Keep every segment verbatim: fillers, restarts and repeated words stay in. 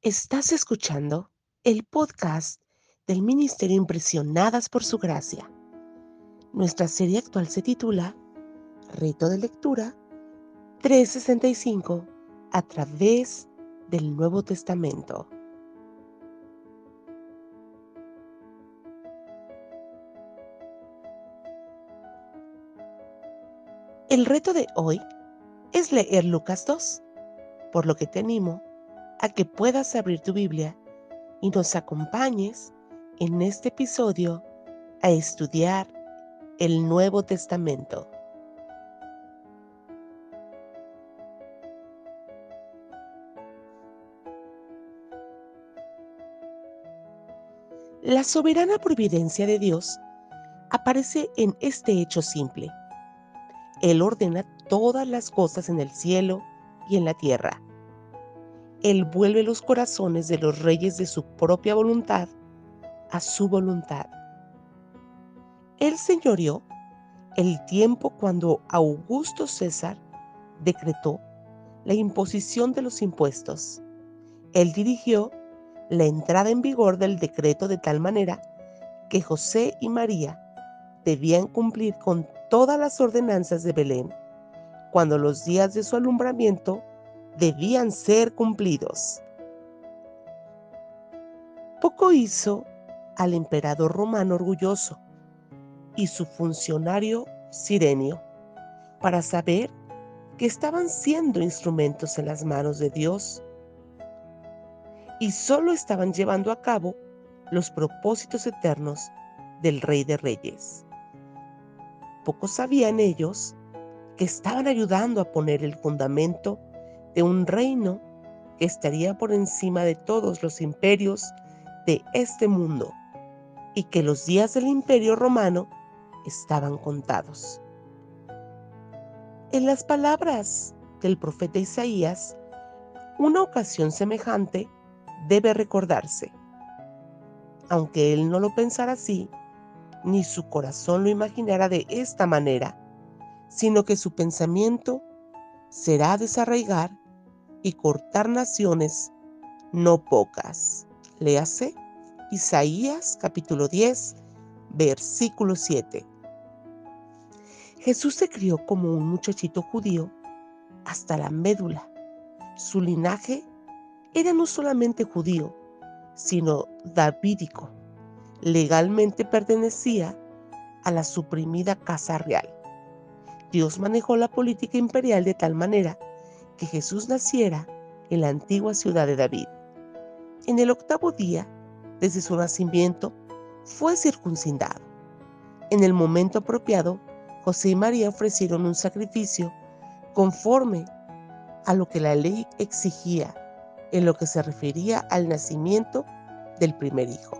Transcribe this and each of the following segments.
Estás escuchando el podcast del Ministerio Impresionadas por Su Gracia. Nuestra serie actual se titula Reto de Lectura trescientos sesenta y cinco a través del Nuevo Testamento. El reto de hoy es leer Lucas dos, por lo que te animo a que puedas abrir tu Biblia y nos acompañes en este episodio a estudiar el Nuevo Testamento. La soberana providencia de Dios aparece en este hecho simple. Él ordena todas las cosas en el cielo y en la tierra. Él vuelve los corazones de los reyes de su propia voluntad a su voluntad. Él señoreó el tiempo cuando Augusto César decretó la imposición de los impuestos. Él dirigió la entrada en vigor del decreto de tal manera que José y María debían cumplir con todas las ordenanzas de Belén, cuando los días de su alumbramiento debían ser cumplidos. Poco hizo al emperador romano orgulloso y su funcionario Cirenio para saber que estaban siendo instrumentos en las manos de Dios y solo estaban llevando a cabo los propósitos eternos del Rey de Reyes. Poco sabían ellos que estaban ayudando a poner el fundamento de un reino que estaría por encima de todos los imperios de este mundo y que los días del Imperio Romano estaban contados. En las palabras del profeta Isaías, una ocasión semejante debe recordarse. Aunque él no lo pensara así, ni su corazón lo imaginara de esta manera, sino que su pensamiento será desarraigar y cortar naciones no pocas. Léase Isaías capítulo diez, versículo siete. Jesús se crió como un muchachito judío hasta la médula. Su linaje era no solamente judío, sino davídico. Legalmente pertenecía a la suprimida casa real. Dios manejó la política imperial de tal manera que Jesús naciera en la antigua ciudad de David. En el octavo día, desde su nacimiento, fue circuncidado. En el momento apropiado, José y María ofrecieron un sacrificio conforme a lo que la ley exigía en lo que se refería al nacimiento del primer hijo.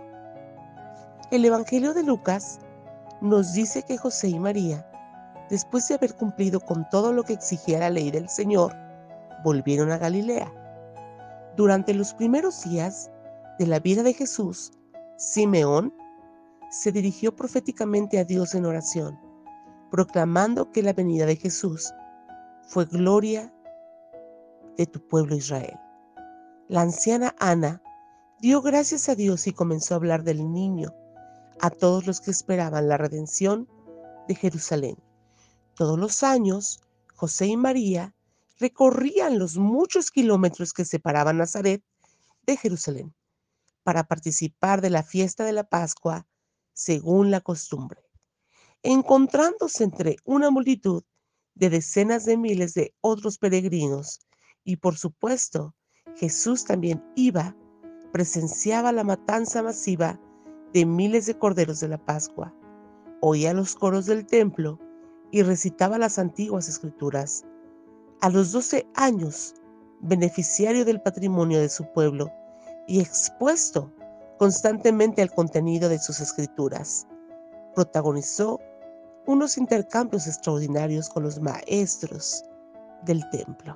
El Evangelio de Lucas nos dice que José y María, después de haber cumplido con todo lo que exigía la ley del Señor, volvieron a Galilea. Durante los primeros días de la vida de Jesús, Simeón se dirigió proféticamente a Dios en oración, proclamando que la venida de Jesús fue gloria de tu pueblo Israel. La anciana Ana dio gracias a Dios y comenzó a hablar del niño a todos los que esperaban la redención de Jerusalén. Todos los años, José y María recorrían los muchos kilómetros que separaban Nazaret de Jerusalén para participar de la fiesta de la Pascua según la costumbre. Encontrándose entre una multitud de decenas de miles de otros peregrinos, y por supuesto, Jesús también iba, presenciaba la matanza masiva de miles de corderos de la Pascua, oía los coros del templo y recitaba las antiguas escrituras. A los doce años, beneficiario del patrimonio de su pueblo y expuesto constantemente al contenido de sus escrituras, protagonizó unos intercambios extraordinarios con los maestros del templo.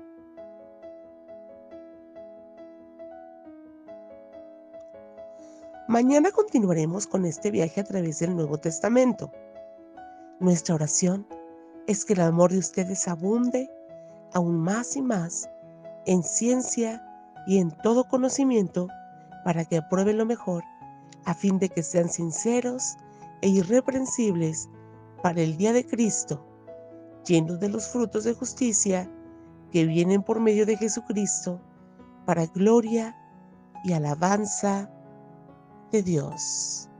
Mañana continuaremos con este viaje a través del Nuevo Testamento. Nuestra oración es que el amor de ustedes abunde aún más y más en ciencia y en todo conocimiento, para que aprueben lo mejor, a fin de que sean sinceros e irreprensibles para el día de Cristo, llenos de los frutos de justicia que vienen por medio de Jesucristo, para gloria y alabanza de Dios.